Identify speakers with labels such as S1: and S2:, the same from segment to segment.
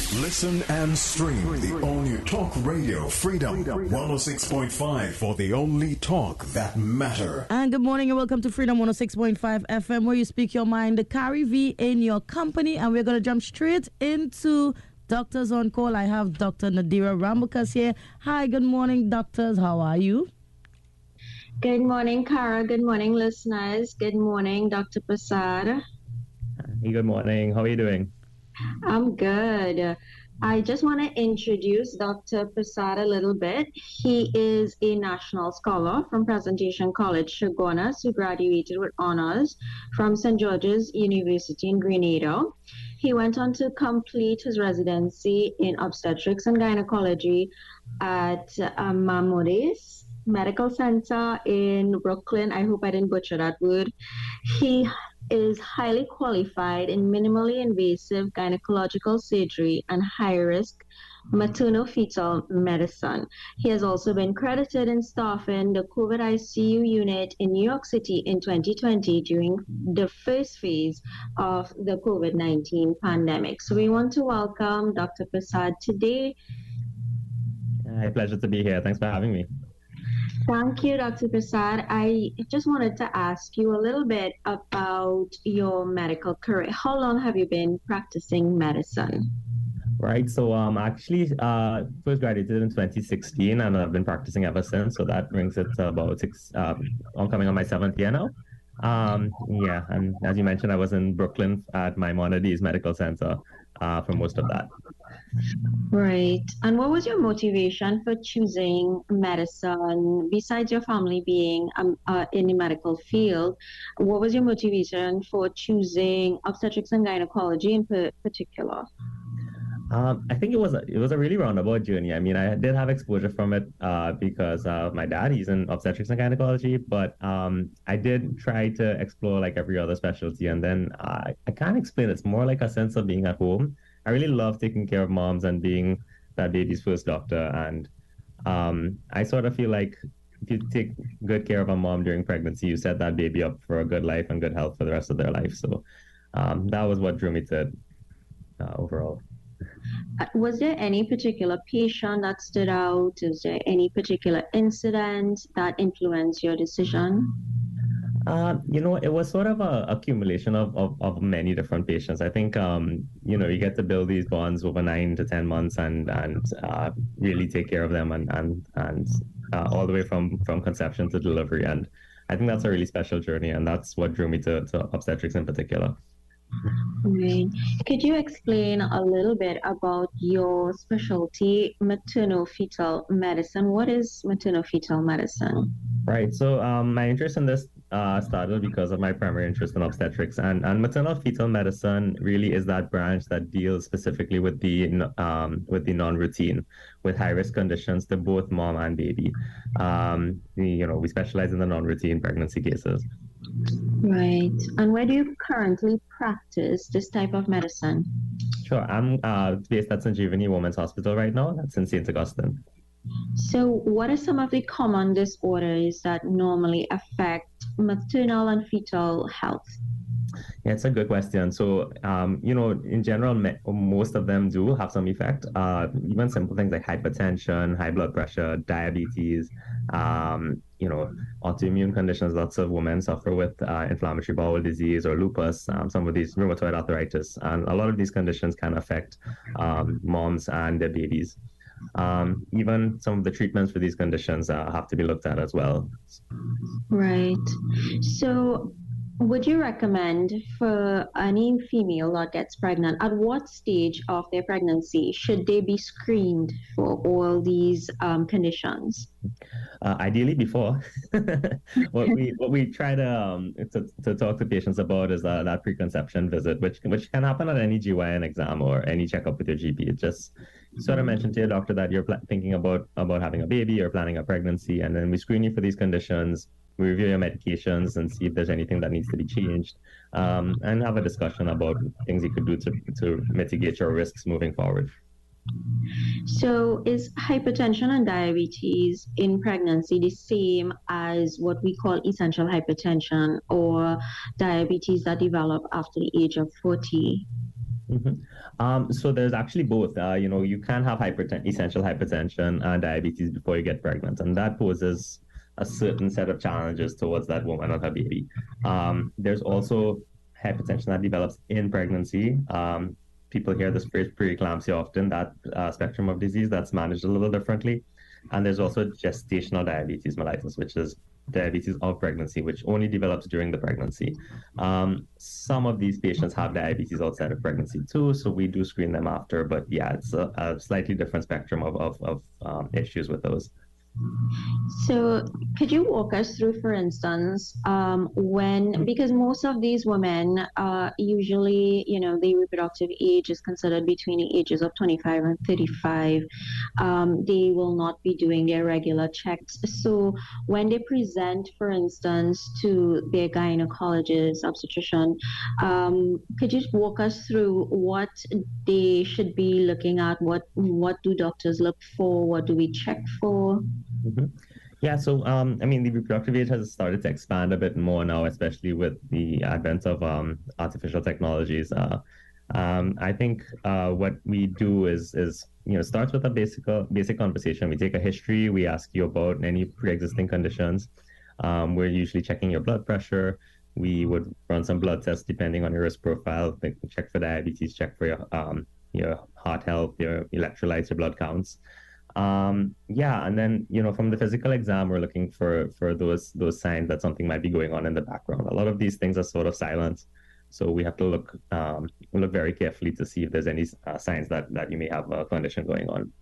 S1: Listen and stream the all-new Talk Radio Freedom 106.5 for the only talk that matter.
S2: And good morning and welcome to Freedom 106.5 FM, where you speak your mind. Carrie V in your company, and we're going to jump straight into Doctors on Call. I have Dr. Nadira Rambukas here. Hi, good morning, doctors. How are you?
S3: Good morning, Cara. Good morning, listeners. Good morning, Dr. Prasad.
S4: Hey, good morning. How are you doing?
S3: I'm good. I just want to introduce Dr. Prasad a little bit. He is a national scholar from Presentation College, Chaguanas, who graduated with honors from St. George's University in Grenada. He went on to complete his residency in obstetrics and gynecology at Maimonides Medical Center in Brooklyn. I hope I didn't butcher that word. He is highly qualified in minimally invasive gynecological surgery and high-risk maternal-fetal medicine. He has also been credited in staffing the COVID ICU unit in New York City in 2020 during the first phase of the COVID-19 pandemic. So we want to welcome Dr. Prasad today.
S4: A pleasure to be here. Thanks for having me.
S3: Thank you, Dr. Prasad. I just wanted to ask you a little bit about your medical career. How long have you been practicing medicine?
S4: Right. So actually first graduated in 2016 and I've been practicing ever since. So that brings it to about I'm coming on my 7th year now. Yeah. And as you mentioned, I was in Brooklyn at Maimonides Medical Center for most of that.
S3: Right. And what was your motivation for choosing medicine? Besides your family being in the medical field, what was your motivation for choosing obstetrics and gynecology in particular?
S4: I think it was a really roundabout journey. I mean, I did have exposure from it because my dad, he's in obstetrics and gynecology, but I did try to explore like every other specialty. And then I can't explain. It's more like a sense of being at home. I really love taking care of moms and being that baby's first doctor. And I sort of feel like if you take good care of a mom during pregnancy, you set that baby up for a good life and good health for the rest of their life. So that was what drew me to it overall.
S3: Was there any particular patient that stood out? Is there any particular incident that influenced your decision?
S4: It was sort of a accumulation of many different patients. I think, you get to build these bonds over 9 to 10 months and really take care of them and all the way from conception to delivery. And I think that's a really special journey. And that's what drew me to obstetrics in particular.
S3: Right. Could you explain a little bit about your specialty, maternal-fetal medicine? What is maternal-fetal medicine?
S4: Right. So my interest in this started because of my primary interest in obstetrics, and maternal-fetal medicine really is that branch that deals specifically with the non-routine, with high-risk conditions to both mom and baby. We specialize in the non-routine pregnancy cases.
S3: Right. And where do you currently practice this type of medicine?
S4: Sure. I'm based at St. Giovanni Women's Hospital right now. That's in St. Augustine.
S3: So what are some of the common disorders that normally affect maternal and fetal health?
S4: Yeah, it's a good question. So, in general, most of them do have some effect. Even simple things like hypertension, high blood pressure, diabetes, autoimmune conditions. Lots of women suffer with inflammatory bowel disease or lupus, some of these rheumatoid arthritis. And a lot of these conditions can affect moms and their babies. Even some of the treatments for these conditions have to be looked at as well.
S3: Right. So would you recommend for any female that gets pregnant, at what stage of their pregnancy should they be screened for all these conditions?
S4: Ideally before. what we try to talk to patients about is that preconception visit, which can happen at any GYN exam or any checkup with your GP. It just sort of mention to your doctor that you're thinking about having a baby or planning a pregnancy, and then we screen you for these conditions. We review your medications and see if there's anything that needs to be changed, and have a discussion about things you could do to mitigate your risks moving forward.
S3: So is hypertension and diabetes in pregnancy the same as what we call essential hypertension or diabetes that develop after the age of 40?
S4: So there's actually both. You can have essential hypertension and diabetes before you get pregnant, and that poses a certain set of challenges towards that woman and her baby. There's also hypertension that develops in pregnancy. People hear this phrase preeclampsia often, that spectrum of disease that's managed a little differently. And there's also gestational diabetes mellitus, which is diabetes of pregnancy, which only develops during the pregnancy. Some of these patients have diabetes outside of pregnancy too, so we do screen them after. But yeah, it's a slightly different spectrum of issues with those.
S3: So could you walk us through, for instance, because most of these women usually, the reproductive age is considered between the ages of 25 and 35. They will not be doing their regular checks. So when they present, for instance, to their gynecologist, obstetrician, could you walk us through what they should be looking at? What do doctors look for? What do we check for?
S4: Yeah, so the reproductive age has started to expand a bit more now, especially with the advent of artificial technologies. I think what we do is starts with a basic conversation. We take a history. We ask you about any pre-existing conditions. We're usually checking your blood pressure. We would run some blood tests depending on your risk profile. Check for diabetes, check for your heart health, your electrolytes, your blood counts. And then from the physical exam, we're looking for those signs that something might be going on in the background. A lot of these things are sort of silent, so we have to look very carefully to see if there's any signs that you may have a condition going on.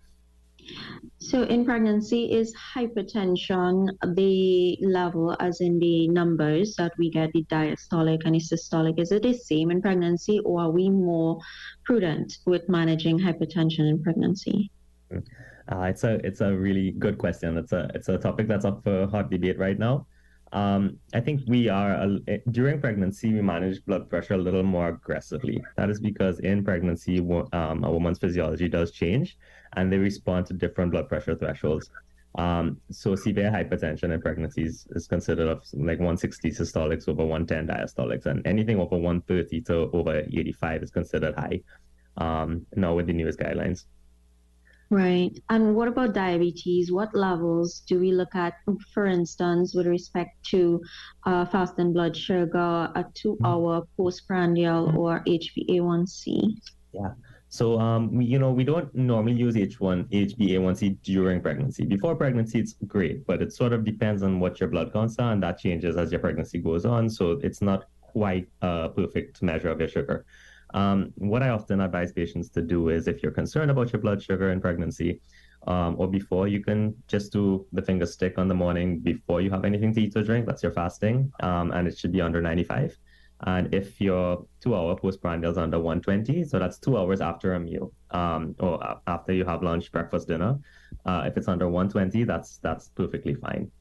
S3: So in pregnancy, is hypertension the level, as in the numbers that we get, the diastolic and the systolic, is it the same in pregnancy, or are we more prudent with managing hypertension in pregnancy?
S4: It's a really good question. It's a topic that's up for hot debate right now. I think during pregnancy, we manage blood pressure a little more aggressively. That is because in pregnancy, a woman's physiology does change, and they respond to different blood pressure thresholds. So severe hypertension in pregnancies is considered of like 160 systolics over 110 diastolics, and anything over 130 to over 85 is considered high. Now with the newest guidelines.
S3: Right. And what about diabetes? What levels do we look at, for instance, with respect to fasting blood sugar, a 2-hour postprandial, or HbA1c?
S4: Yeah. So we don't normally use HbA1c during pregnancy. Before pregnancy, it's great, but it sort of depends on what your blood counts are, and that changes as your pregnancy goes on. So it's not quite a perfect measure of your sugar. What I often advise patients to do is, if you're concerned about your blood sugar in pregnancy or before, you can just do the finger stick on the morning before you have anything to eat or drink. That's your fasting, and it should be under 95. And if your 2-hour postprandial is under 120, so that's 2 hours after a meal or after you have lunch, breakfast, dinner. If it's under 120, that's perfectly fine.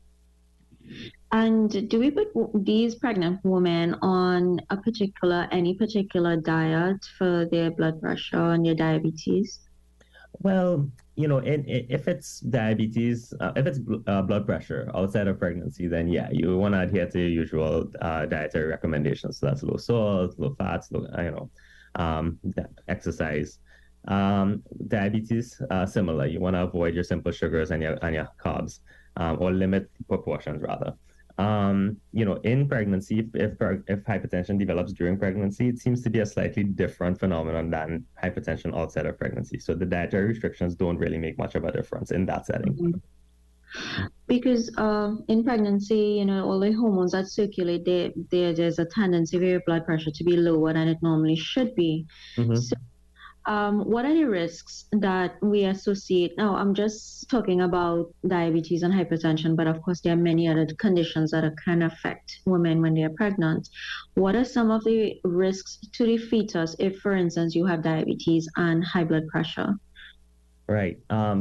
S3: And do we put these pregnant women on any particular diet for their blood pressure and their diabetes?
S4: Well, if it's diabetes, if it's blood pressure outside of pregnancy, then yeah, you want to adhere to your usual dietary recommendations. So that's low salt, low fats, exercise. Diabetes, similar. You want to avoid your simple sugars and your carbs, or limit proportions rather. In pregnancy, if hypertension develops during pregnancy, it seems to be a slightly different phenomenon than hypertension outside of pregnancy. So the dietary restrictions don't really make much of a difference in that setting.
S3: Mm-hmm. Because in pregnancy, all the hormones that circulate, there's a tendency for your blood pressure to be lower than it normally should be. Mm-hmm. So, what are the risks that we associate? Now, I'm just talking about diabetes and hypertension, but of course, there are many other conditions that can affect women when they are pregnant. What are some of the risks to the fetus if, for instance, you have diabetes and high blood pressure?
S4: Right. In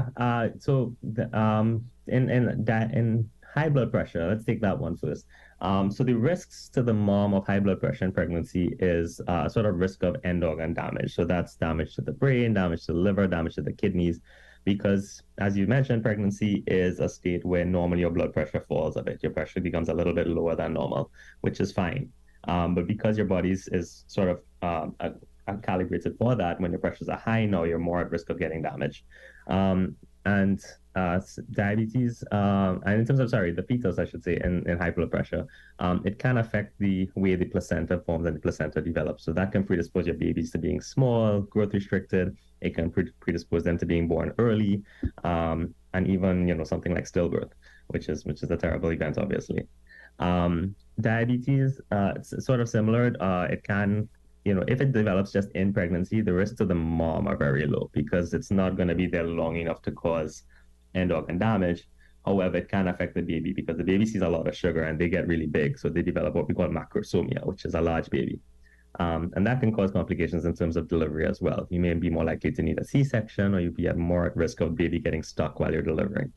S4: high blood pressure, let's take that one first. So the risks to the mom of high blood pressure in pregnancy is sort of risk of end organ damage. So that's damage to the brain, damage to the liver, damage to the kidneys, because as you mentioned, pregnancy is a state where normally your blood pressure falls a bit. Your pressure becomes a little bit lower than normal, which is fine. But because your body is sort of calibrated for that. When your pressures are high, now you're more at risk of getting damaged. And diabetes, and in terms of, the fetus, I should say, in high blood pressure, it can affect the way the placenta forms and the placenta develops. So that can predispose your babies to being small, growth restricted. It can predispose them to being born early, and even, something like stillbirth, which is a terrible event, obviously. Diabetes, it's sort of similar. It can, if it develops just in pregnancy, the risks to the mom are very low because it's not going to be there long enough to cause end organ damage. However, it can affect the baby because the baby sees a lot of sugar and they get really big. So they develop what we call macrosomia, which is a large baby. And that can cause complications in terms of delivery as well. You may be more likely to need a C-section, or you'd be more at risk of baby getting stuck while you're delivering.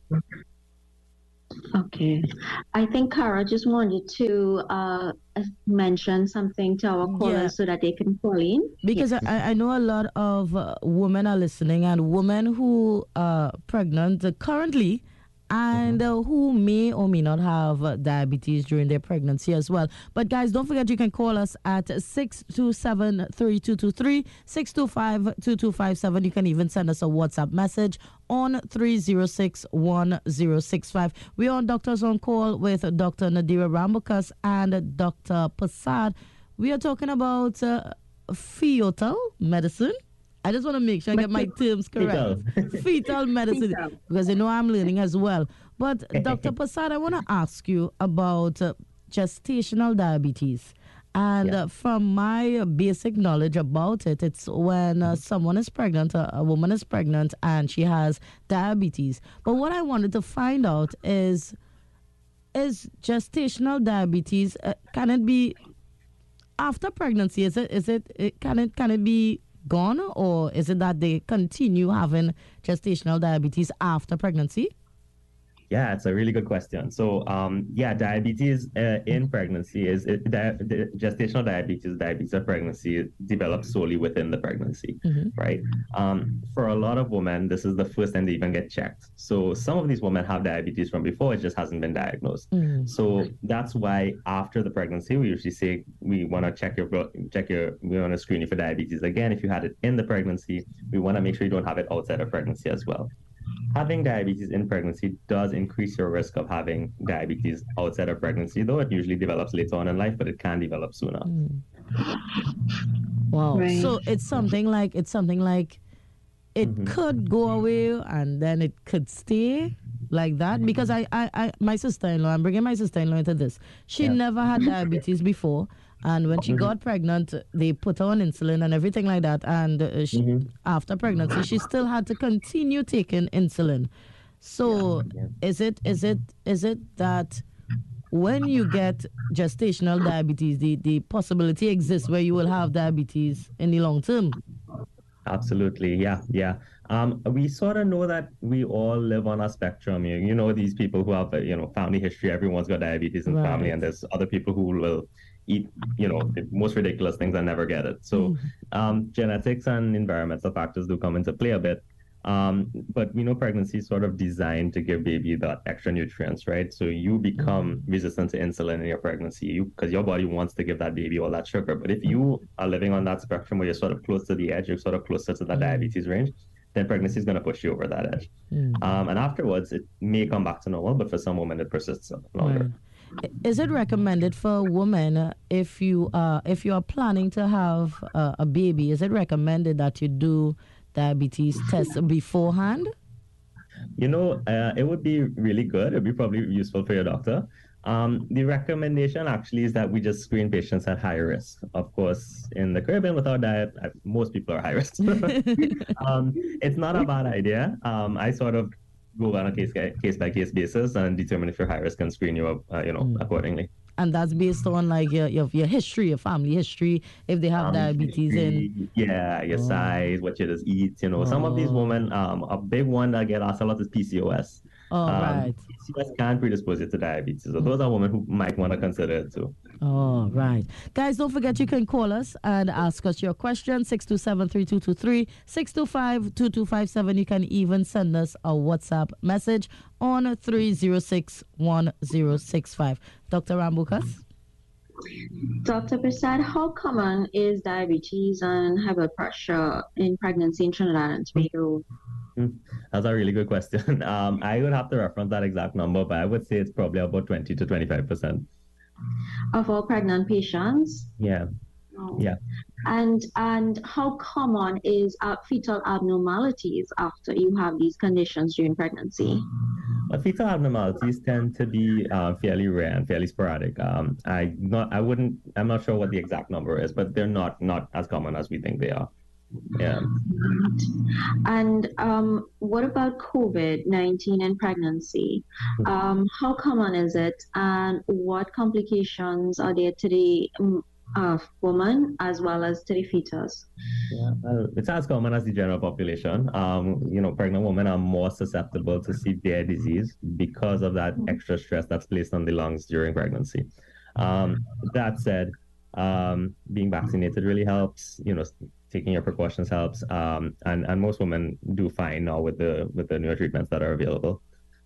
S3: Okay. I think Cara just wanted to mention something to our callers so that they can call in.
S2: Because I know a lot of women are listening, and women who are pregnant currently and who may or may not have diabetes during their pregnancy as well. But guys, don't forget you can call us at 627-3223, 625-2257. You can even send us a WhatsApp message on 306-1065. We're on Doctors on Call with Dr. Nadira Rambukas and Dr. Prasad. We are talking about fetal medicine. I just want to make sure I get my terms correct. Fetal medicine, because I'm learning as well. But Dr. Prasad, I want to ask you about gestational diabetes. And from my basic knowledge about it, it's when someone is pregnant, a woman is pregnant, and she has diabetes. But what I wanted to find out is gestational diabetes, can it be after pregnancy? Can it be gone, or is it that they continue having gestational diabetes after pregnancy?
S4: Yeah, it's a really good question. So, diabetes in pregnancy gestational diabetes of pregnancy develops solely within the pregnancy, right? For a lot of women, this is the first time they even get checked. So some of these women have diabetes from before, it just hasn't been diagnosed. So that's why after the pregnancy, we usually say we want to check we want to screen you for diabetes again. If you had it in the pregnancy, we want to make sure you don't have it outside of pregnancy as well. Having diabetes in pregnancy does increase your risk of having diabetes outside of pregnancy, though it usually develops later on in life, but it can develop sooner.
S2: Wow. Right. So it's something like it could go away and then it could stay like that. Because my sister-in-law, I'm bringing my sister-in-law into this. She never had diabetes before. And when she got pregnant, they put her on insulin and everything like that. And after pregnancy, she still had to continue taking insulin. So is it that when you get gestational diabetes, the possibility exists where you will have diabetes in the long term?
S4: Absolutely. Yeah. We sort of know that we all live on a spectrum. These people who have, family history, everyone's got diabetes in the family, and there's other people who will eat, the most ridiculous things and never get it. So genetics and environmental factors do come into play a bit. But we know pregnancy is sort of designed to give baby that extra nutrients, right? So you become resistant to insulin in your pregnancy because your body wants to give that baby all that sugar. But if you are living on that spectrum where you're sort of close to the edge, you're sort of closer to the diabetes range, then pregnancy is going to push you over that edge. And afterwards, it may come back to normal, but for some women, it persists longer.
S2: Right. Is it recommended for women if you are planning to have a baby? Is it recommended that you do diabetes tests beforehand?
S4: It would be really good. It'd be probably useful for your doctor. The recommendation actually is that we just screen patients at high risk. Of course, in the Caribbean with our diet, most people are high risk. It's not a bad idea. I sort of go on a case-by-case basis and determine if you're high risk and screen you up, accordingly.
S2: And that's based on like your history, your family history, if they have diabetes
S4: your size, what you just eat. Some of these women, a big one that get asked a lot is PCOS.
S2: Right.
S4: PCOS can predispose you to diabetes. So those are women who might want to consider it too.
S2: Oh, right. Guys, don't forget you can call us and ask us your question, 627-3223, 625-2257. You can even send us a WhatsApp message on 306-1065. Dr. Rambukas?
S3: Dr. Prasad, how common is diabetes and high blood pressure in pregnancy in Trinidad and Tobago?
S4: That's a really good question. I would have to reference that exact number, but I would say it's probably about 20 to 25%.
S3: Of all pregnant patients?
S4: Yeah.
S3: Oh.
S4: Yeah.
S3: And how common is fetal abnormalities after you have these conditions during pregnancy?
S4: But fetal abnormalities tend to be fairly rare and fairly sporadic. I'm not sure what the exact number is, but they're not as common as we think they are. Yeah.
S3: And what about COVID-19 and pregnancy? How common is it, and what complications are there to the woman as well as to the fetus?
S4: Yeah, well, it's as common as the general population. Pregnant women are more susceptible to severe disease because of that extra stress that's placed on the lungs during pregnancy. That said, being vaccinated really helps. Taking your precautions helps, and most women do fine now with the newer treatments that are available.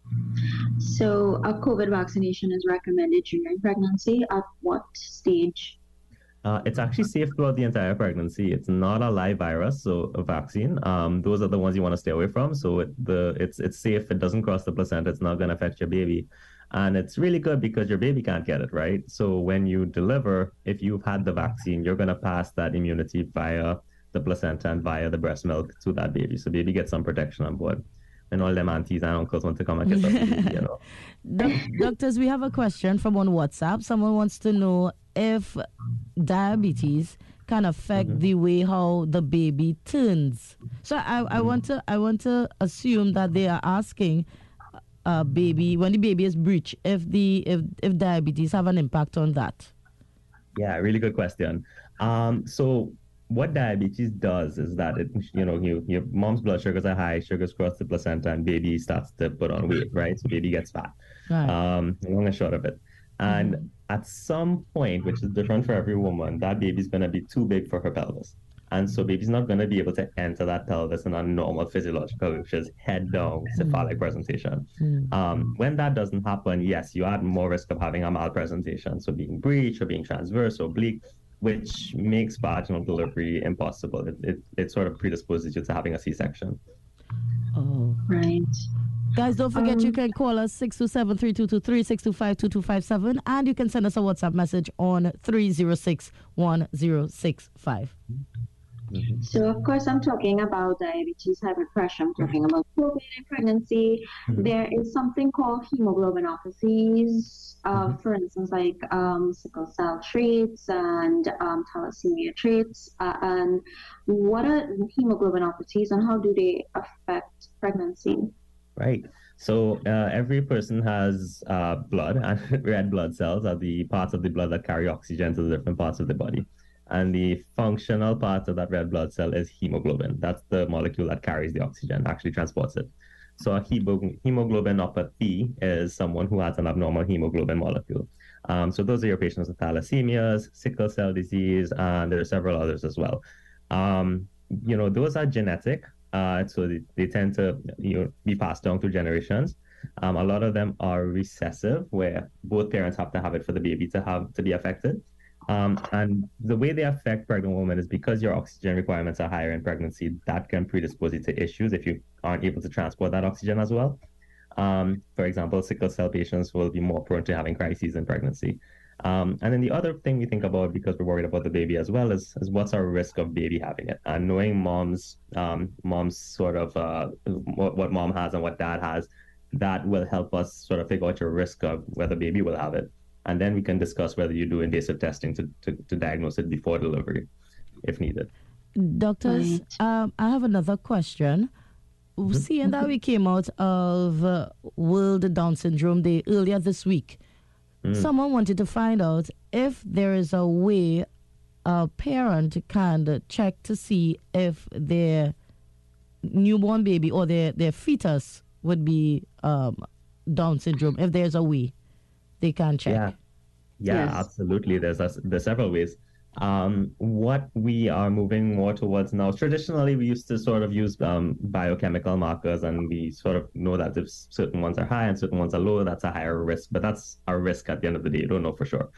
S3: So a COVID vaccination is recommended during pregnancy. At what stage?
S4: It's actually safe throughout the entire pregnancy. It's not a live virus, so a vaccine. Those are the ones you want to stay away from. So it's safe. It doesn't cross the placenta. It's not going to affect your baby. And it's really good because your baby can't get it, right? So when you deliver, if you've had the vaccine, you're going to pass that immunity via the placenta and via the breast milk to that baby. So baby gets some protection on board. And all them aunties and uncles want to come and kiss us.
S2: Doctors, we have a question from on WhatsApp. Someone wants to know if diabetes can affect the way how the baby turns. So I want to assume that they are asking baby when the baby is breech if diabetes have an impact on that.
S4: Yeah, really good question. So what diabetes does is that your mom's blood sugars are high, sugars cross the placenta, and baby starts to put on weight, right? So baby gets fat.
S2: Right.
S4: Long and short of it. And at some point, which is different for every woman, that baby's going to be too big for her pelvis. And so baby's not going to be able to enter that pelvis in a normal physiological, which is head down cephalic presentation. When that doesn't happen, yes, you add more risk of having a malpresentation. So being breech or being transverse or oblique, which makes vaginal delivery impossible. It sort of predisposes you to having a C-section.
S2: Oh,
S3: right.
S2: Guys, don't forget you can call us 627-3223, 625-2257, and you can send us a WhatsApp message on 306-1065.
S3: So, of course, I'm talking about diabetes, high blood pressure. I'm talking about COVID and pregnancy. There is something called hemoglobinopathies, for instance, like sickle cell traits and thalassemia traits. And what are hemoglobinopathies and how do they affect pregnancy?
S4: Right. So every person has blood, and red blood cells are the parts of the blood that carry oxygen to the different parts of the body. And the functional part of that red blood cell is hemoglobin. That's the molecule that carries the oxygen, actually transports it. So a hemoglobinopathy is someone who has an abnormal hemoglobin molecule. So those are your patients with thalassemias, sickle cell disease, and there are several others as well. Those are genetic. So they tend to be passed down through generations. A lot of them are recessive, where both parents have to have it for the baby to be affected. And the way they affect pregnant women is because your oxygen requirements are higher in pregnancy, that can predispose you to issues if you aren't able to transport that oxygen as well. For example, sickle cell patients will be more prone to having crises in pregnancy. And then the other thing we think about, because we're worried about the baby as well, is what's our risk of baby having it? And knowing mom's sort of what mom has and what dad has, that will help us sort of figure out your risk of whether baby will have it. And then we can discuss whether you do invasive testing to diagnose it before delivery, if needed.
S2: Doctors, I have another question. Seeing that we came out of World Down Syndrome Day earlier this week, someone wanted to find out if there is a way a parent can check to see if their newborn baby or their fetus would be Down syndrome, if there's a way they can check.
S4: Yeah,
S3: Yes.
S4: absolutely. There's several ways. What we are moving more towards now, traditionally we used to sort of use biochemical markers, and we sort of know that if certain ones are high and certain ones are low, that's a higher risk, but that's a risk at the end of the day. You don't know for sure.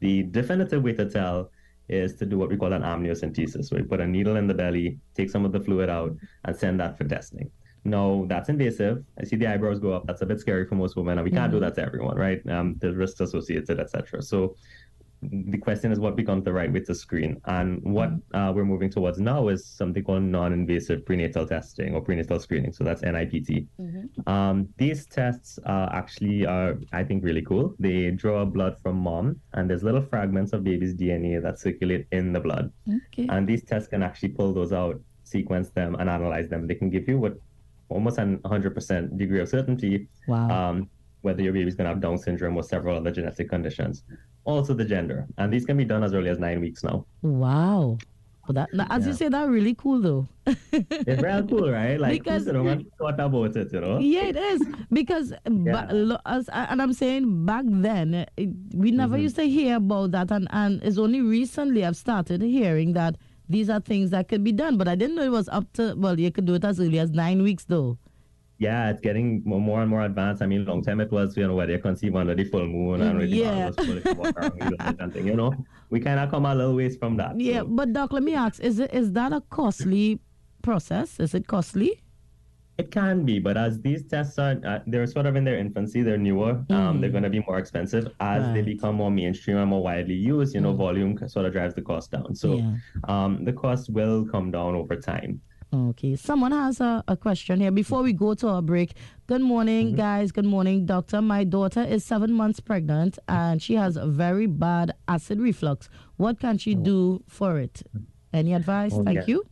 S4: The definitive way to tell is to do what we call an amniocentesis, where you put a needle in the belly, take some of the fluid out, and send that for testing. No, that's invasive. I see the eyebrows go up. That's a bit scary for most women, and we can't do that to everyone, right? There's risks associated, etc. So the question is what becomes the right way to screen. And what we're moving towards now is something called non-invasive prenatal testing or prenatal screening. So that's NIPT. These tests actually are, I think, really cool. They draw blood from mom, and there's little fragments of baby's DNA that circulate in the blood.
S2: Okay.
S4: And these tests can actually pull those out, sequence them, and analyze them. They can give you what almost an 100% degree of certainty whether your baby's going to have Down syndrome or several other genetic conditions. Also the gender. And these can be done as early as 9 weeks now.
S2: Wow. Well, as you say, that's really cool, though.
S4: It's real cool, right? Like,
S2: because,
S4: you know, thought about it, you know?
S2: Yeah, it is. Because, and I'm saying back then, we never used to hear about that. And it's only recently I've started hearing that these are things that could be done. But I didn't know it was up to, well, you could do it as early as 9 weeks, though.
S4: Yeah, it's getting more and more advanced. I mean, long time it was, you know, where they conceive under the full moon and was full, you know. We kind of come a little ways from that.
S2: Yeah, so. But Doc, let me ask, is that a costly process? Is it costly?
S4: It can be, but as these tests are, they're sort of in their infancy, they're newer, they're going to be more expensive. As they become more mainstream and more widely used, you know, volume sort of drives the cost down. So the cost will come down over time.
S2: Okay, someone has a question here before we go to our break. Good morning, guys. Good morning, doctor. My daughter is 7 months pregnant and she has a very bad acid reflux. What can she do for it? Any advice? Thank you.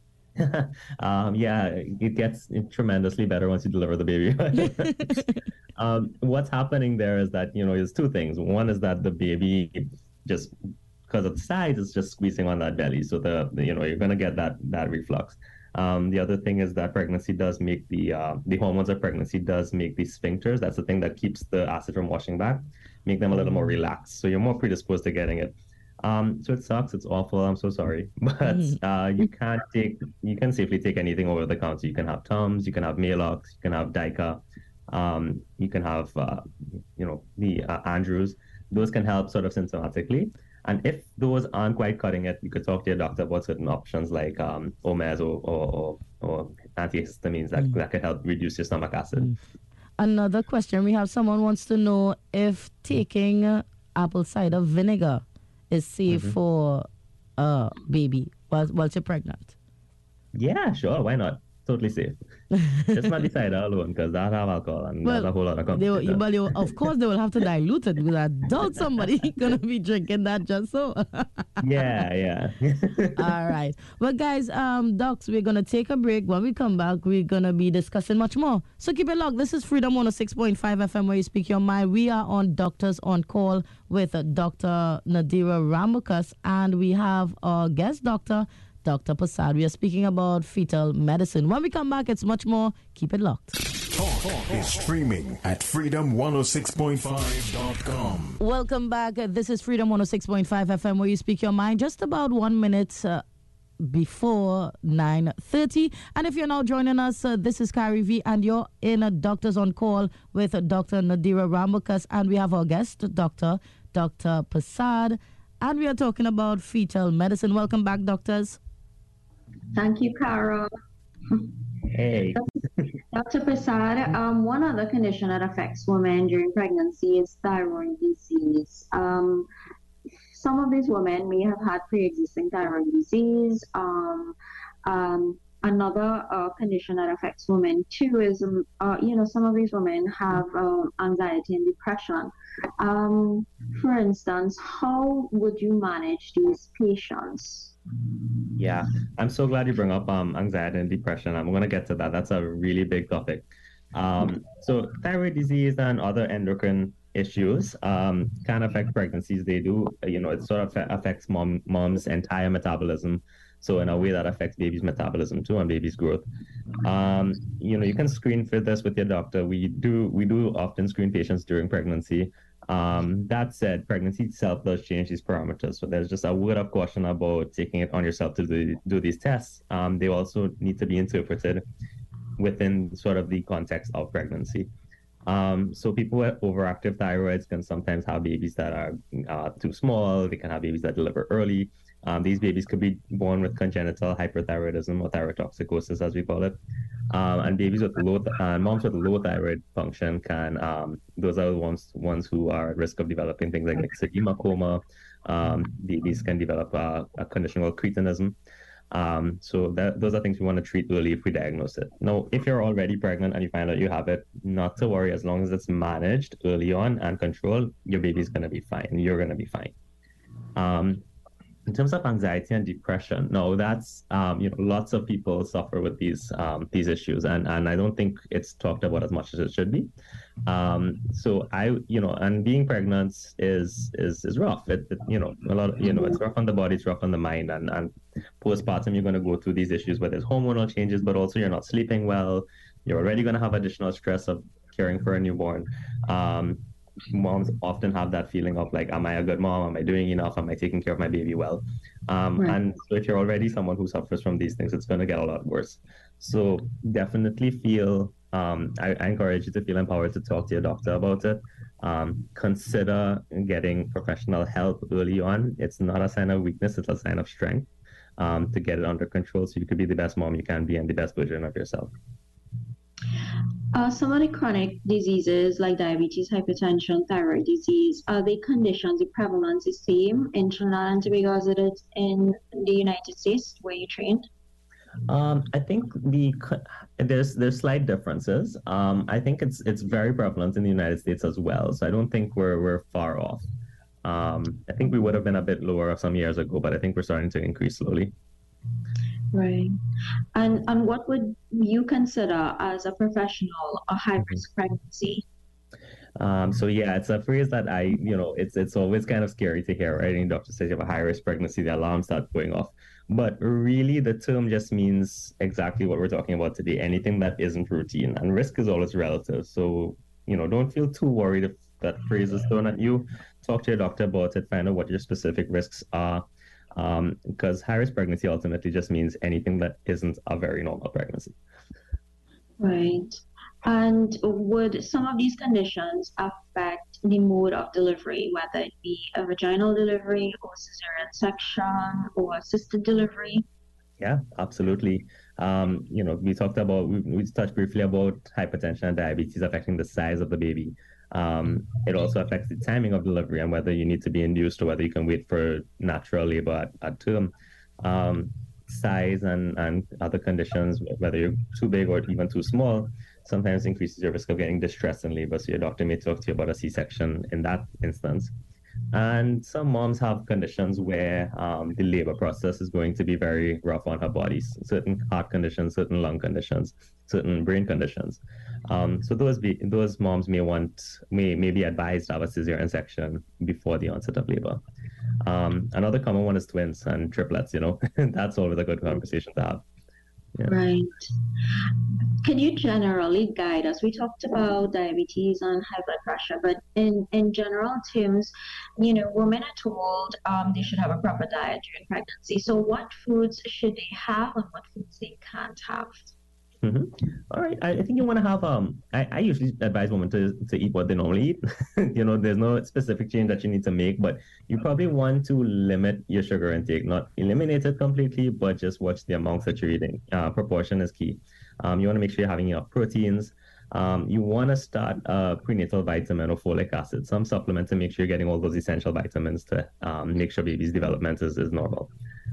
S4: Yeah, it gets tremendously better once you deliver the baby. What's happening there is that, you know, there's two things. One is that the baby just, because of the size, is just squeezing on that belly. So you know, you're going to get that reflux. The other thing is that pregnancy does make the hormones of pregnancy does make the sphincters. That's the thing that keeps the acid from washing back, make them a little more relaxed. So you're more predisposed to getting it. So it sucks. It's awful. I'm so sorry. But you can safely take anything over the counter. You can have Tums, you can have Maalox, you can have Dica, you can have, you know, the Andrews. Those can help sort of symptomatically. And if those aren't quite cutting it, you could talk to your doctor about certain options like OMES or antihistamines that could help reduce your stomach acid.
S2: Another question we have, someone wants to know if taking apple cider vinegar is safe for a baby while you're pregnant.
S4: Yeah, sure. Why not? Totally safe. Just not the cider alone, because that have alcohol and there's a whole lot of complications.
S2: Of course, they will have to dilute it, because I doubt somebody gonna be drinking that just so.
S4: Yeah.
S2: All right. Well, guys, docs, we're gonna take a break. When we come back, we're gonna be discussing much more. So keep it locked. This is Freedom 106.5 FM, where you speak your mind. We are on Doctors on Call with Dr. Nadira Rambukas, and we have our guest doctor, Dr. Prasad. We are speaking about fetal medicine. When we come back, it's much more. Keep it locked.
S1: Talk is streaming at freedom106.5.com.
S2: Welcome back. This is Freedom 106.5 FM, where you speak your mind. Just about 1 minute before 9:30. And if you're now joining us, this is Carrie V, and you're in a Doctors on Call with Dr. Nadira Rambukas, and we have our guest, Dr. Prasad, and we are talking about fetal medicine. Welcome back, doctors.
S3: Thank you, Carol.
S4: Hey.
S3: Dr. Prasad, one other condition that affects women during pregnancy is thyroid disease. Some of these women may have had pre-existing thyroid disease. Another condition that affects women too is, some of these women have anxiety and depression. For instance, how would you manage these patients?
S4: Yeah, I'm so glad you bring up anxiety and depression. I'm going to get to that. That's a really big topic. So thyroid disease and other endocrine issues can affect pregnancies. They do, it sort of affects mom's entire metabolism. So in a way that affects baby's metabolism too and baby's growth. You can screen for this with your doctor. We do often screen patients during pregnancy. That said, pregnancy itself does change these parameters. So there's just a word of caution about taking it on yourself to do these tests. They also need to be interpreted within sort of the context of pregnancy. So people with overactive thyroids can sometimes have babies that are too small. They can have babies that deliver early. These babies could be born with congenital hyperthyroidism or thyrotoxicosis, as we call it. And babies with moms with low thyroid function can, those are the ones who are at risk of developing things like myxedema, coma. Babies can develop a condition called cretinism. So those are things we want to treat early if we diagnose it. Now, if you're already pregnant and you find out you have it, not to worry. As long as it's managed early on and controlled, your baby's going to be fine. You're going to be fine. In terms of anxiety and depression, no, that's lots of people suffer with these issues, and I don't think it's talked about as much as it should be. So and being pregnant is rough. It a lot it's rough on the body, it's rough on the mind, and postpartum you're going to go through these issues where there's hormonal changes, but also you're not sleeping well. You're already going to have additional stress of caring for a newborn. Moms often have that feeling of like, am I a good mom? Am I doing enough? Am I taking care of my baby well? Right. And so if you're already someone who suffers from these things, it's going to get a lot worse. So definitely feel, I encourage you to feel empowered to talk to your doctor about it. Consider getting professional help early on. It's not a sign of weakness, it's a sign of strength, to get it under control so you could be the best mom you can be and the best version of yourself.
S3: Some of the chronic diseases like diabetes, hypertension, thyroid disease, are they conditions, the prevalence is same in Trinidad and Tobago as it is in the United States where you trained?
S4: I think there's slight differences. I think it's very prevalent in the United States as well. So I don't think we're far off. I think we would have been a bit lower some years ago, but I think we're starting to increase slowly.
S3: Right. And what would you consider as a professional a high-risk pregnancy?
S4: So yeah, it's a phrase that it's always kind of scary to hear, right? And doctor says you have a high-risk pregnancy, the alarms start going off. But really the term just means exactly what we're talking about today, anything that isn't routine. And risk is always relative. So, don't feel too worried if that phrase is thrown at you. Talk to your doctor about it, find out what your specific risks are. Because high-risk pregnancy ultimately just means anything that isn't a very normal pregnancy.
S3: Right. And would some of these conditions affect the mode of delivery, whether it be a vaginal delivery or cesarean section or assisted delivery?
S4: Yeah, absolutely. We touched briefly about hypertension and diabetes affecting the size of the baby. It also affects the timing of delivery and whether you need to be induced or whether you can wait for natural labor at term. Size and other conditions, whether you're too big or even too small, sometimes increases your risk of getting distress in labor. So your doctor may talk to you about a C-section in that instance. And some moms have conditions where the labor process is going to be very rough on her bodies, certain heart conditions, certain lung conditions, certain brain conditions. So those moms may be advised to have a cesarean section before the onset of labor. Another common one is twins and triplets, that's always a good conversation to have. Yeah.
S3: Right. Can you generally guide us? We talked about diabetes and high blood pressure, but in general terms, women are told they should have a proper diet during pregnancy. So what foods should they have and what foods they can't have?
S4: Mm-hmm. All right. I think you want to have, I usually advise women to eat what they normally eat. There's no specific change that you need to make, but you probably want to limit your sugar intake, not eliminate it completely, but just watch the amounts that you're eating. Proportion is key. You want to make sure you're having enough proteins. You want to start prenatal vitamin or folic acid, some supplement to make sure you're getting all those essential vitamins to make sure baby's development is normal.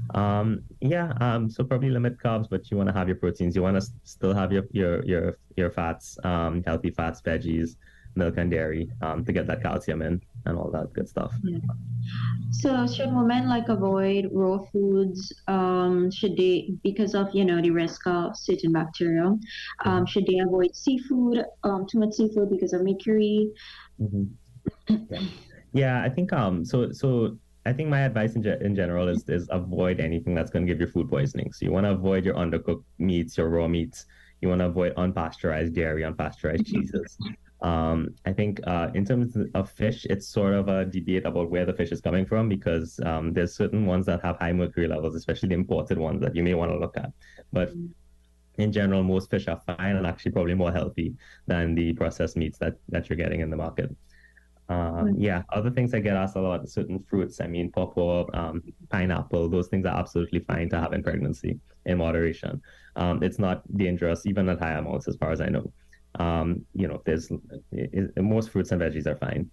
S4: So probably limit carbs, but you want to have your proteins. You want to still have your fats, healthy fats, veggies, milk and dairy, to get that calcium in and all that good stuff.
S3: Yeah. So should women avoid raw foods? Should they, because of the risk of certain bacteria, should they avoid seafood, too much seafood because of mercury?
S4: Mm-hmm. Yeah, I think so I think my advice in general is avoid anything that's going to give you food poisoning. So you want to avoid your undercooked meats, your raw meats. You want to avoid unpasteurized dairy, unpasteurized cheeses. I think in terms of fish, it's sort of a debate about where the fish is coming from, because there's certain ones that have high mercury levels, especially the imported ones that you may want to look at. But in general, most fish are fine and actually probably more healthy than the processed meats that you're getting in the market. Yeah, other things I get asked a lot, certain fruits. I mean, pawpaw, pineapple, those things are absolutely fine to have in pregnancy in moderation. It's not dangerous, even at high amounts, as far as I know. There's most fruits and veggies are fine.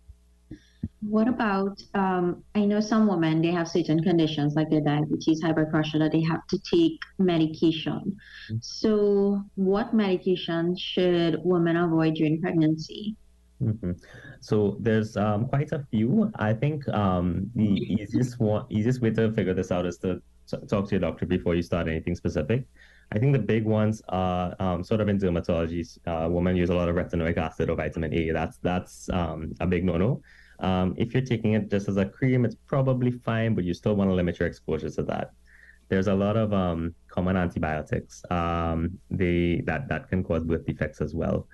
S3: What about, I know some women, they have certain conditions like their diabetes, high blood pressure, that they have to take medication. So what medication should women avoid during pregnancy?
S4: Mm-hmm. So there's quite a few. I think the easiest way to figure this out is to talk to your doctor before you start anything specific. I think the big ones are sort of in dermatology. Women use a lot of retinoic acid or vitamin A. That's a big no-no. If you're taking it just as a cream, it's probably fine, but you still want to limit your exposure to that. There's a lot of common antibiotics. That can cause birth defects as well.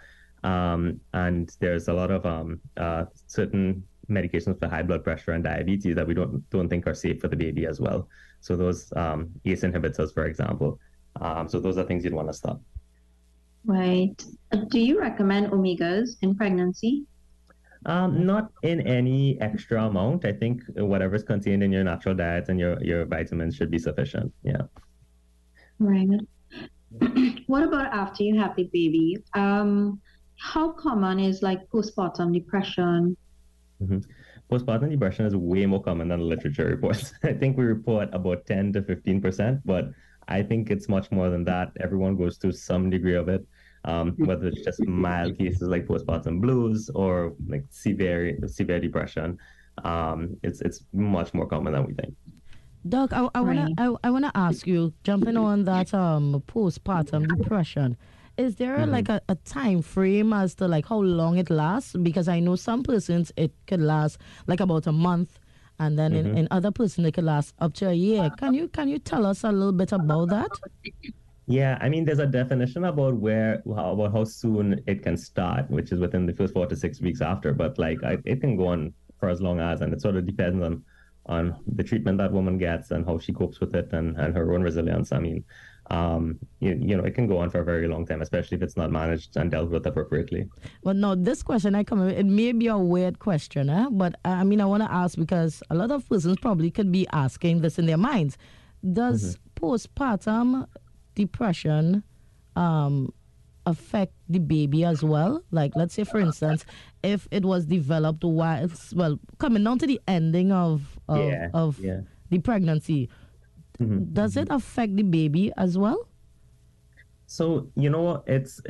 S4: And there's a lot of certain medications for high blood pressure and diabetes that we don't think are safe for the baby as well. So those ACE inhibitors, for example. So those are things you'd want to stop.
S3: Right. Do you recommend omegas in pregnancy?
S4: Not in any extra amount. I think whatever's contained in your natural diet and your vitamins should be sufficient. Yeah.
S3: Right. What about after you have the baby? How common is like postpartum depression?
S4: Mm-hmm. Postpartum depression is way more common than the literature reports. I think we report about 10 to 15%, but I think it's much more than that. Everyone goes through some degree of it, whether it's just mild cases like postpartum blues or like severe depression. It's much more common than we think.
S2: Doc, I wanna ask you, jumping on that postpartum depression, is there like a time frame as to like how long it lasts? Because I know some persons it could last like about a month, and then in other persons it could last up to a year. Can you tell us a little bit about that?
S4: Yeah, I mean, there's a definition about how soon it can start, which is within the first 4 to 6 weeks after. But like, it can go on for as long as, and it sort of depends on the treatment that woman gets and how she copes with it and her own resilience. I mean, it can go on for a very long time, especially if it's not managed and dealt with appropriately.
S2: Well, no, this question it may be a weird question, but I mean, I want to ask because a lot of persons probably could be asking this in their minds. Does postpartum depression affect the baby as well? Like, let's say, for instance, if it was developed coming down to the ending of the pregnancy, does it affect the baby as well?
S4: So, it's,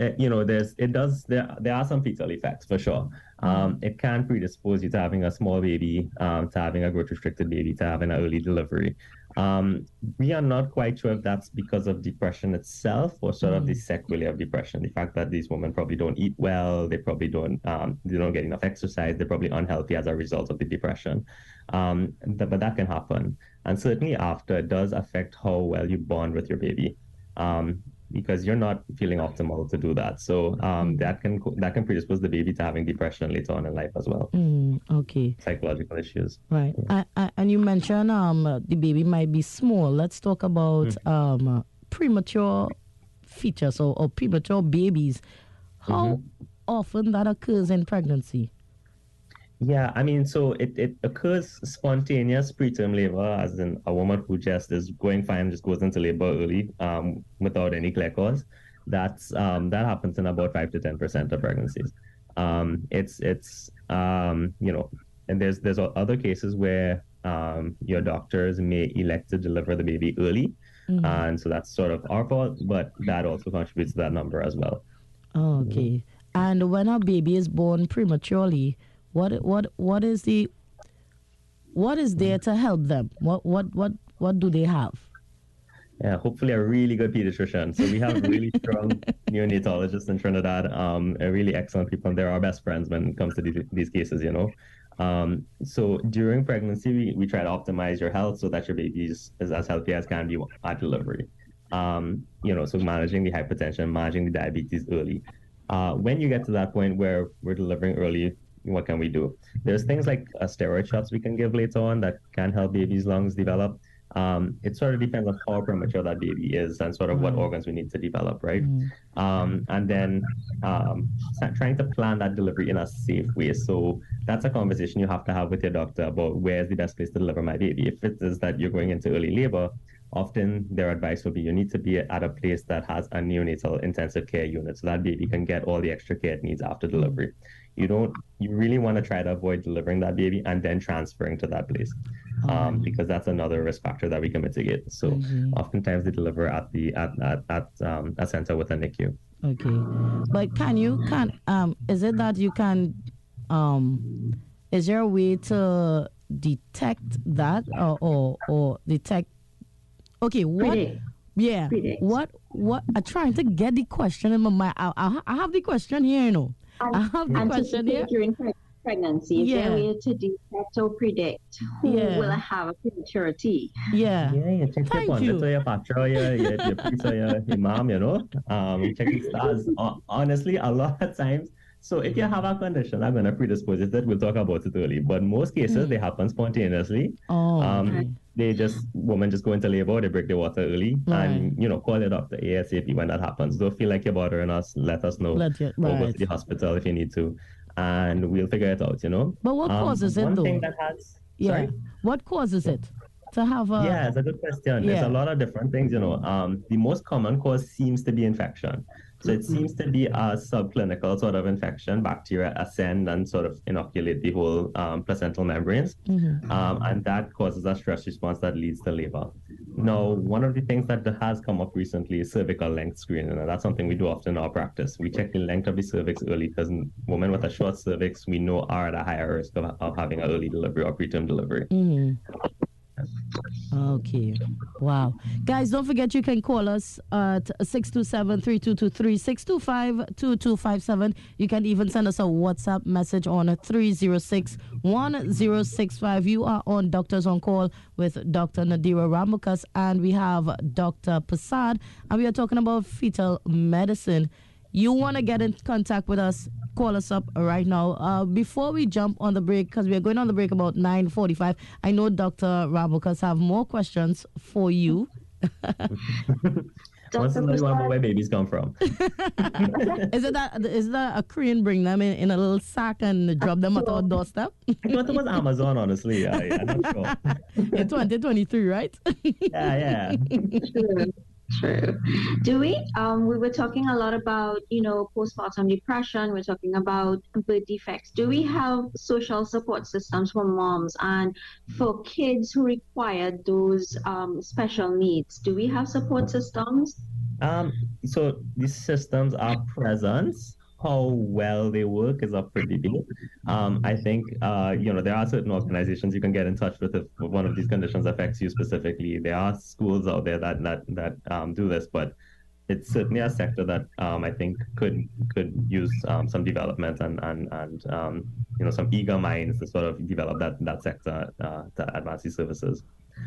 S4: there are some fetal effects for sure. It can predispose you to having a small baby, to having a growth restricted baby, to having an early delivery. We are not quite sure if that's because of depression itself or sort of the sequelae of depression. The fact that these women probably don't eat well, they probably don't get enough exercise, they're probably unhealthy as a result of the depression. But that can happen. And certainly after, it does affect how well you bond with your baby. Because you're not feeling optimal to do that. So that can predispose the baby to having depression later on in life as well.
S2: Okay.
S4: Psychological issues.
S2: Right. And you mentioned the baby might be small. Let's talk about premature fetus or premature babies. How often that occurs in pregnancy?
S4: Yeah, I mean, so it occurs spontaneous preterm labor, as in a woman who just is going fine, just goes into labor early, without any clear cause. That happens in about 5 to 10% of pregnancies. And there's other cases where your doctors may elect to deliver the baby early, and so that's sort of our fault, but that also contributes to that number as well.
S2: Okay, and when a baby is born prematurely, what is there to help them? What do they have?
S4: Yeah, hopefully a really good pediatrician. So we have really strong neonatologists in Trinidad, really excellent people. They're our best friends when it comes to these cases, So during pregnancy, we try to optimize your health so that your baby is as healthy as can be at delivery. So managing the hypertension, managing the diabetes early. When you get to that point where we're delivering early, what can we do? There's things like steroid shots we can give later on that can help babies' lungs develop. It sort of depends on how premature that baby is and sort of what organs we need to develop, right? And then trying to plan that delivery in a safe way. So that's a conversation you have to have with your doctor about where's the best place to deliver my baby. If it is that you're going into early labor, often their advice will be you need to be at a place that has a neonatal intensive care unit so that baby can get all the extra care it needs after delivery. You really want to try to avoid delivering that baby and then transferring to that place, because that's another risk factor that we can mitigate. So oftentimes they deliver at a center with a NICU.
S2: Okay, but is it that you can, is there a way to detect that or detect? Okay, what?
S3: Predict.
S2: Yeah,
S3: Predict.
S2: what? I'm trying to get the question in my mind. I have the question here, you know. I have the question here.
S3: During pregnancy, is there a way to detect or predict who will have a prematurity?
S2: Yeah.
S4: You check
S2: Thank
S4: your pundit
S2: you.
S4: or your patro, your priest or your imam, you know. Check the stars. Honestly, a lot of times. So if you have a condition, I'm going to predispose it. We'll talk about it early. But most cases, they happen spontaneously.
S2: Okay.
S4: Women just go into labor, they break their water early, and call your doctor ASAP when that happens. Don't feel like you're bothering us. Let us know. Or go to the hospital if you need to, and we'll figure it out.
S2: But what causes it, though?
S4: One thing that has sorry?
S2: What causes it to have a?
S4: Yeah, it's a good question. There's a lot of different things. The most common cause seems to be infection. So it seems to be a subclinical sort of infection. Bacteria ascend and sort of inoculate the whole placental membranes. And that causes a stress response that leads to labor. Now, one of the things that has come up recently is cervical length screening. And that's something we do often in our practice. We check the length of the cervix early because women with a short cervix, we know are at a higher risk of having an early delivery or preterm delivery.
S2: Okay. Wow. Guys, don't forget you can call us at 627-3223, 625-2257. You can even send us a WhatsApp message on 306-1065. You are on Doctors on Call with Dr. Nadira Rambukas, and we have Dr. Prasad, and we are talking about fetal medicine. You want to get in contact with us, call us up right now. Before we jump on the break, because we are going on the break about 9:45, I know Dr. Rambukas have more questions for you.
S4: What's the one where babies come from?
S2: Is that a Korean bring them in a little sack and drop them at our doorstep?
S4: I thought it was Amazon, honestly. I'm not sure.
S2: In 2023, right?
S4: Yeah.
S3: True. Do we? We were talking a lot about, postpartum depression. We're talking about birth defects. Do we have social support systems for moms and for kids who require those special needs? Do we have support systems?
S4: So these systems are present. How well they work is up for debate. I think, there are certain organizations you can get in touch with if one of these conditions affects you specifically. There are schools out there that do this, but it's certainly a sector that I think could use some development and some eager minds to sort of develop that sector to advance these services.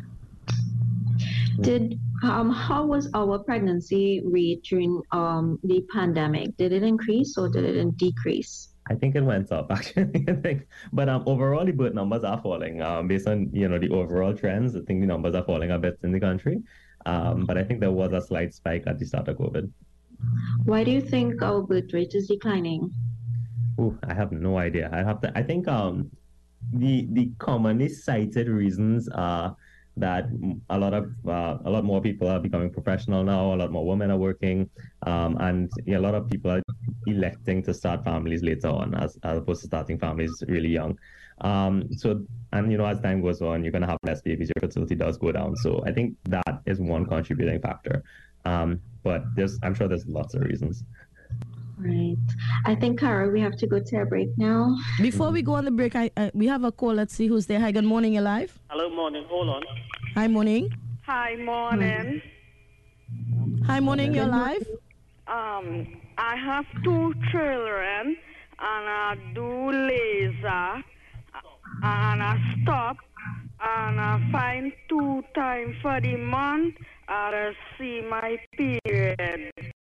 S3: How was our pregnancy rate during the pandemic? Did it increase or did it decrease?
S4: I think it went up actually. But overall the birth numbers are falling. Based on the overall trends, I think the numbers are falling a bit in the country. But I think there was a slight spike at the start of COVID.
S3: Why do you think our birth rate is declining?
S4: I have no idea. I think the commonly cited reasons are that a lot more people are becoming professional now, a lot more women are working, and a lot of people are electing to start families later on as opposed to starting families really young. As time goes on, you're going to have less babies, your fertility does go down. So I think that is one contributing factor. But I'm sure there's lots of reasons.
S3: Right. I think, Cara, we have to go to a break now.
S2: Before we go on the break, we have a call. Let's see who's there. Hi, good morning, you're live.
S5: Hello, morning. Hold on.
S2: Hi, morning.
S5: Hi, morning.
S2: Hi, morning, you're live.
S5: I have 2 children, and I do laser, and I stop, and I find 2 times for the month, I see my period.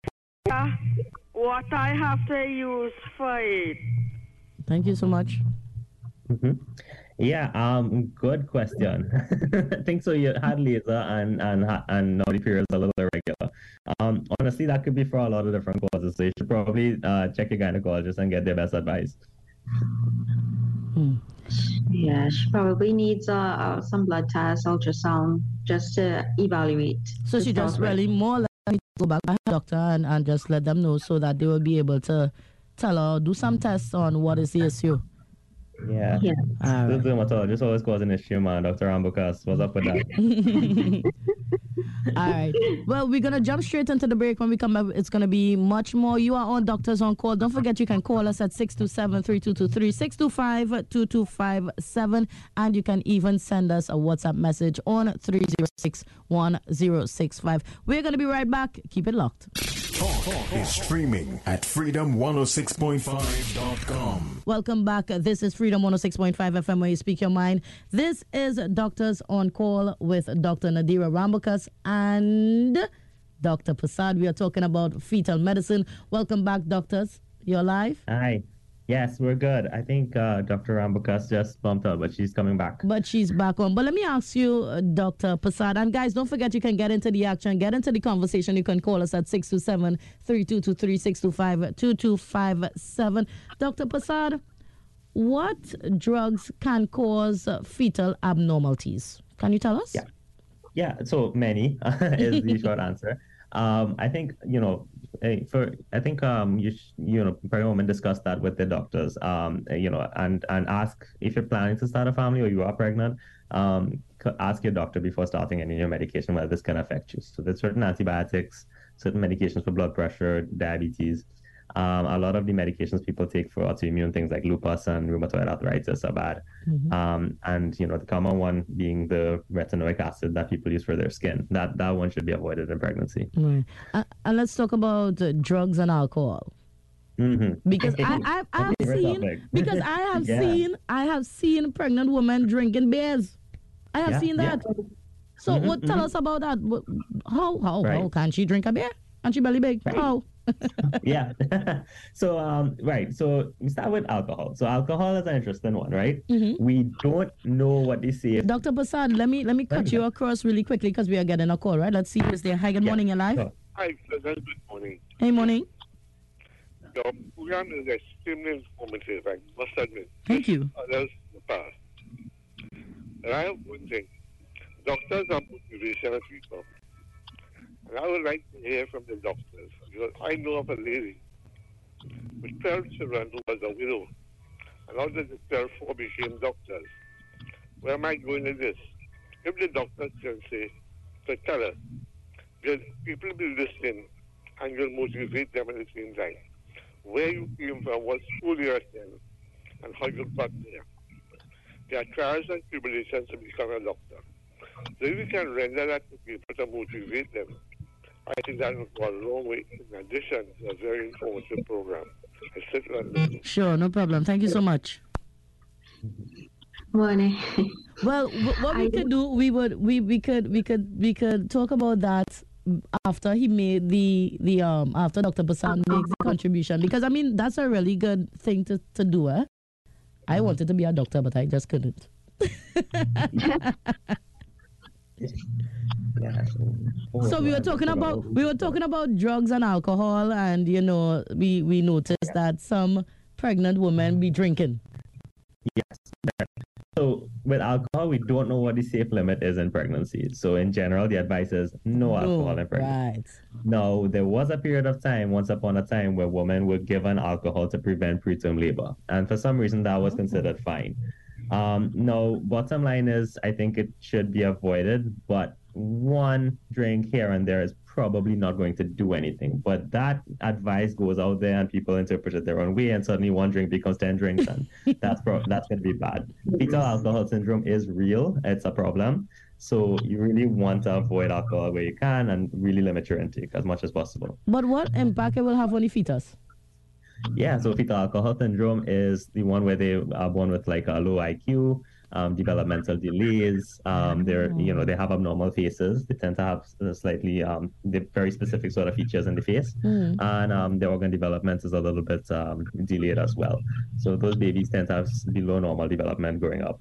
S5: What I have to use for it.
S2: Thank you so much.
S4: Yeah, good question. I think so. You had laser and now the periods are a little irregular. Honestly, that could be for a lot of different causes. So you should probably check your gynecologist and get their best advice.
S3: Yeah, she probably needs some blood tests, ultrasound, just to evaluate.
S2: So she just really more likely to go back to her doctor and just let them know so that they will be able to tell her, do some tests on what is the issue.
S4: Yeah. This dermatologist always cause an issue, man. Dr. Rambukas, what's up with that?
S2: All right. Well, we're going to jump straight into the break. When we come back, it's going to be much more. You are on Doctors on Call. Don't forget you can call us at 627-3223, 625-2257, and you can even send us a WhatsApp message on 306-1065. We're going to be right back. Keep it locked.
S1: Talk is streaming at freedom106.5.com.
S2: Welcome back. This is Freedom 106.5 FM, where you speak your mind. This is Doctors on Call with Dr. Nadira Rambukas and Dr. Prasad. We are talking about fetal medicine. Welcome back, doctors. You're live?
S4: Hi. Yes, we're good. I think Dr. Rambukas just bumped out, but she's coming back.
S2: But she's back on. But let me ask you, Dr. Prasad, and guys, don't forget you can get into the action, get into the conversation. You can call us at 627-3223, 625-2257. Dr. Prasad, what drugs can cause fetal abnormalities? Can you tell us?
S4: Yeah, so many is the short answer. I think, pregnant women discuss that with their doctors, and ask if you're planning to start a family or you are pregnant, ask your doctor before starting any of your medication whether this can affect you. So there's certain antibiotics, certain medications for blood pressure, diabetes. A lot of the medications people take for autoimmune things like lupus and rheumatoid arthritis are bad. And, the common one being the retinoic acid that people use for their skin. That one should be avoided in pregnancy.
S2: Right. And let's talk about drugs and alcohol. Because I have seen pregnant women drinking beers. I have seen that. So tell us about that. How can she drink a beer? And she belly big?
S4: Right.
S2: How?
S4: Yeah. So we start with alcohol. So alcohol is an interesting one, right? We don't know what they say.
S2: Dr. Prasad, let me cut you across really quickly because we are getting a call, right? Let's see who's there. Hi, good morning, you're live.
S4: Sure.
S6: Hi, good morning.
S2: Hey, morning.
S6: Your program is extremely informative, I must admit.
S2: Thank you.
S6: Others in the past. And I have one thing. Doctors are motivational people. And I would like to hear from the doctors, because I know of a lady with 12 children who was a widow. And out of the 12, 4 became doctors. Where am I going with this? If the doctors can say, to tell her, because people will be listening and you'll motivate them at the same time. Where you came from, what school you attended, and how you got there. There are trials and tribulations to become a doctor. So if you can render that to people to motivate them, I think that will go a long way in addition to a very informative program. I sit and listen.
S2: Sure, no problem. Thank you so much.
S3: Morning.
S2: Well, what we could do, we could talk about that after he made the after Dr. Prasad makes the contribution, because I mean that's a really good thing to do. I wanted to be a doctor, but I just couldn't. So we were talking about drugs and alcohol, and we noticed that some pregnant women be drinking.
S4: Yes. So with alcohol, we don't know what the safe limit is in pregnancy. So in general, the advice is no alcohol in pregnancy.
S2: Right.
S4: Now, there was a period of time, once upon a time, where women were given alcohol to prevent preterm labor. And for some reason, that was considered fine. Now, bottom line is, I think it should be avoided, but one drink here and there is probably not going to do anything. But that advice goes out there and people interpret it their own way, and suddenly one drink becomes 10 drinks, and that's going to be bad. Fetal alcohol syndrome is real. It's a problem. So you really want to avoid alcohol where you can and really limit your intake as much as possible.
S2: But what impact it will have on the fetus?
S4: Yeah, so fetal alcohol syndrome is the one where they are born with like a low IQ, developmental delays. They have abnormal faces. They tend to have slightly very specific sort of features in the face, and their organ development is a little bit delayed as well. So those babies tend to have below normal development growing up.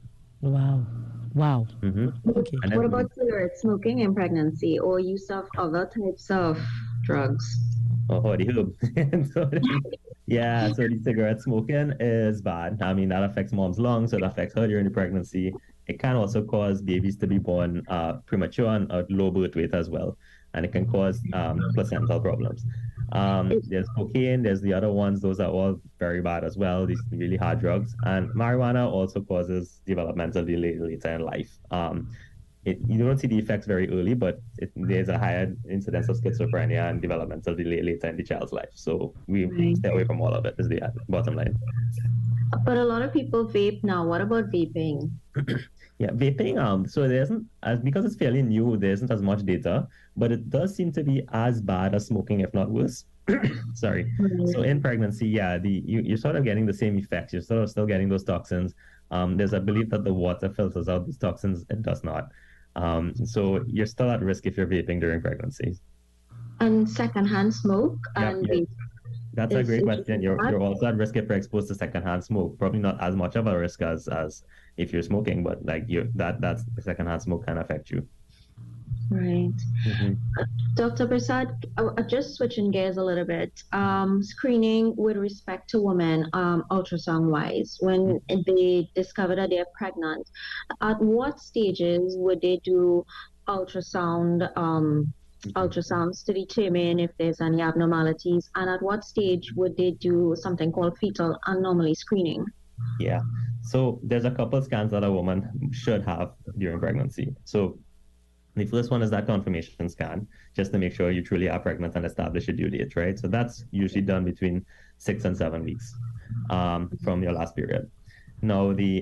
S2: Wow. Wow. Okay.
S4: And
S3: What
S4: then
S3: about cigarette smoking in pregnancy or use of other types of drugs?
S4: oh, the herb. So yeah, so the cigarette smoking is bad. I mean, that affects mom's lungs, it affects her during the pregnancy. It can also cause babies to be born premature and at low birth weight as well. And it can cause placental problems. There's cocaine, there's the other ones, those are all very bad as well, these really hard drugs. And marijuana also causes developmental delay later in life. You don't see the effects very early, but there's a higher incidence of schizophrenia and developmental delay later in the child's life. So we stay away from all of it, is the bottom line.
S3: But a lot of people vape now. What about vaping?
S4: Yeah, vaping, so there isn't, because it's fairly new, there isn't as much data, but it does seem to be as bad as smoking, if not worse. Sorry. So in pregnancy, yeah, you're sort of getting the same effects. You're sort of still getting those toxins. There's a belief that the water filters out these toxins. It does not. So you're still at risk if you're vaping during pregnancy.
S3: And secondhand smoke and vape.
S4: That's a great question. You're also at risk if you're exposed to secondhand smoke. Probably not as much of a risk as if you're smoking, but like that's the secondhand smoke can affect you.
S3: Right. Dr. Prasad, just switching gears a little bit, screening with respect to women, ultrasound wise, when they discover that they're pregnant, at what stages would they do ultrasounds to determine if there's any abnormalities, and at what stage would they do something called fetal anomaly screening?
S4: Yeah. So there's a couple of scans that a woman should have during pregnancy. So the first one is that confirmation scan, just to make sure you truly are pregnant and establish a due date, right? So that's usually done between 6 and 7 weeks from your last period. Now, the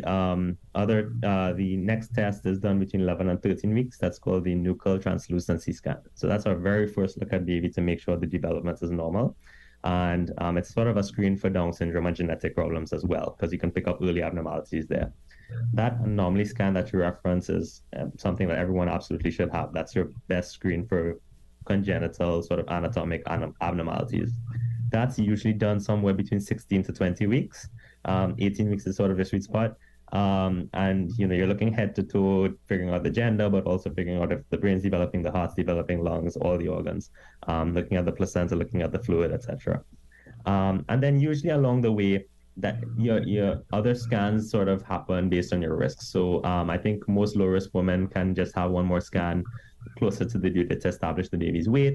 S4: next test is done between 11 and 13 weeks. That's called the nuchal translucency scan. So that's our very first look at baby to make sure the development is normal. And it's sort of a screen for Down syndrome and genetic problems as well, because you can pick up early abnormalities there. That anomaly scan that you reference is something that everyone absolutely should have. That's your best screen for congenital sort of anatomic abnormalities. That's usually done somewhere between 16 to 20 weeks. 18 weeks is sort of a sweet spot. And you're looking head to toe, figuring out the gender, but also figuring out if the brain's developing, the heart's developing, lungs, all the organs, looking at the placenta, looking at the fluid, etc. And then usually along the way, that your other scans sort of happen based on your risk. So I think most low risk women can just have one more scan closer to the due date to establish the baby's weight.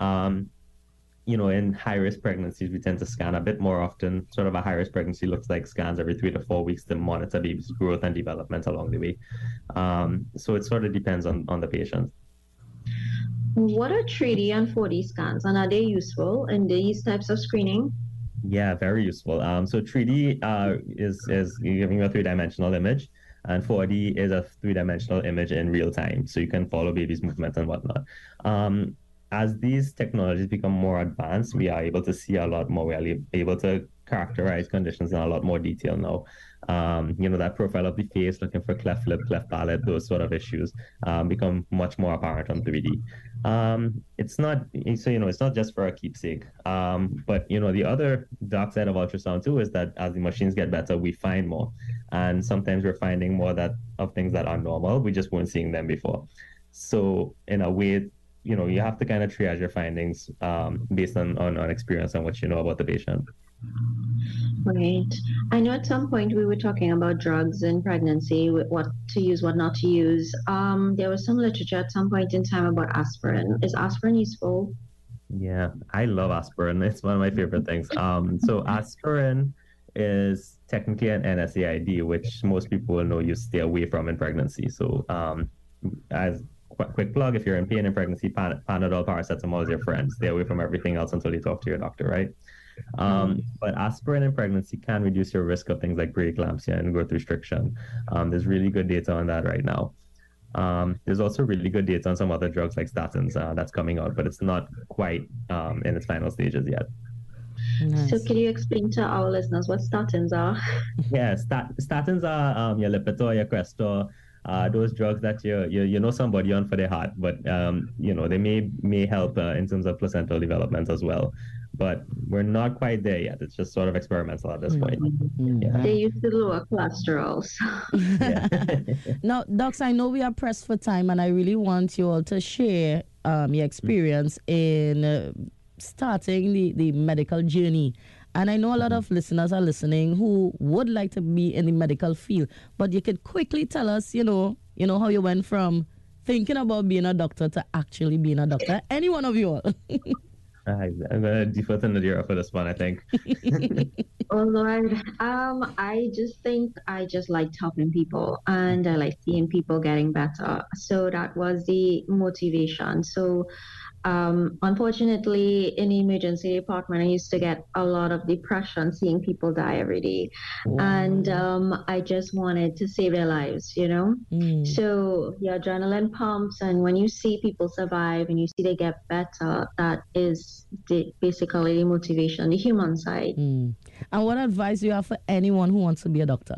S4: In high-risk pregnancies, we tend to scan a bit more often. Sort of a high-risk pregnancy looks like scans every 3 to 4 weeks to monitor baby's growth and development along the way. So it sort of depends on the patient.
S3: What are 3D and 4D scans, and are they useful in these types of screening?
S4: Yeah, very useful. So 3D is giving you a 3-dimensional image, and 4D is a 3-dimensional image in real time, so you can follow baby's movement and whatnot. As these technologies become more advanced, we are able to see a lot more. We are able to characterize conditions in a lot more detail now. That profile of the face, looking for cleft lip, cleft palate, those sort of issues become much more apparent on 3D. It's not just for a keepsake. But the other dark side of ultrasound too is that as the machines get better, we find more, and sometimes we're finding more of things that are normal. We just weren't seeing them before. So in a way, you have to kind of triage your findings based on experience and what you know about the patient.
S3: Right. I know at some point we were talking about drugs in pregnancy, what to use, what not to use. There was some literature at some point in time about aspirin. Is aspirin useful?
S4: Yeah, I love aspirin. It's one of my favorite things. So aspirin is technically an NSAID, which most people will know you stay away from in pregnancy. So as quick plug, if you're in pain in pregnancy, Panadol, paracetamol is your friend. Stay away from everything else until you talk to your doctor, right? But aspirin in pregnancy can reduce your risk of things like preeclampsia and growth restriction. There's really good data on that right now. There's also really good data on some other drugs like statins that's coming out, but it's not quite in its final stages yet.
S2: Nice.
S3: So can you explain to our listeners what statins are?
S4: Yeah, statins are your Lipitor, your Crestor, those drugs that you know somebody on for their heart, but they may help in terms of placental development as well. but we're not quite there yet. It's just sort of experimental at this point. Yeah.
S3: They used to lower cholesterol.
S2: Now, docs, I know we are pressed for time, and I really want you all to share your experience in starting the medical journey. And I know a lot of listeners are listening who would like to be in the medical field, but you could quickly tell us, you know how you went from thinking about being a doctor to actually being a doctor. Any one of you all.
S4: I'm going to defer to Nadira for this one, I think.
S3: Oh Lord, I just think I just liked helping people, and I like seeing people getting better. So that was the motivation. So unfortunately, in the emergency department, I used to get a lot of depression seeing people die every day. And I just wanted to save their lives, So your adrenaline pumps, and when you see people survive and you see they get better, that is basically the motivation, the human side.
S2: And what advice do you have for anyone who wants to be a doctor?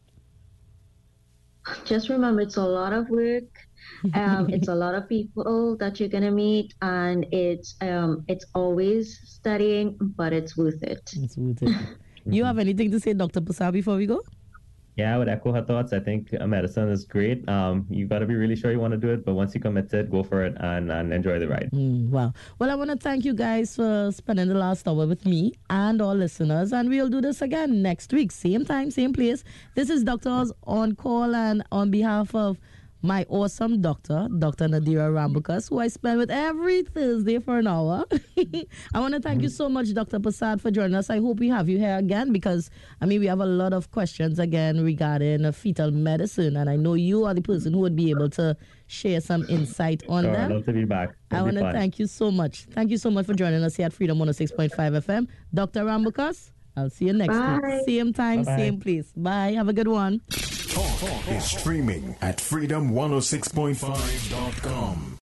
S3: Just remember, it's a lot of work. It's a lot of people that you're gonna meet, and it's always studying, but it's worth it.
S2: It's worth it. You have anything to say, Dr. Prasad, before we go?
S4: Yeah, I would echo her thoughts. I think medicine is great. You got to be really sure you want to do it, but once you commit to it, go for it and enjoy the ride.
S2: Wow. Well, I want to thank you guys for spending the last hour with me and all listeners, and we'll do this again next week, same time, same place. This is Doctors on Call, and on behalf of my awesome doctor, Dr. Nadira Rambukas, who I spend with every Thursday for an hour. I want to thank you so much, Dr. Prasad, for joining us. I hope we have you here again because, we have a lot of questions again regarding fetal medicine, and I know you are the person who would be able to share some insight on
S4: Sure,
S2: them.
S4: I'd love to be back.
S2: I want to thank you so much. Thank you so much for joining us here at Freedom 106.5 FM. Dr. Rambukas, I'll see you next week. Same time,
S4: Bye-bye.
S2: Same place. Bye. Have a good one.
S1: Talk is streaming at freedom106.5.com.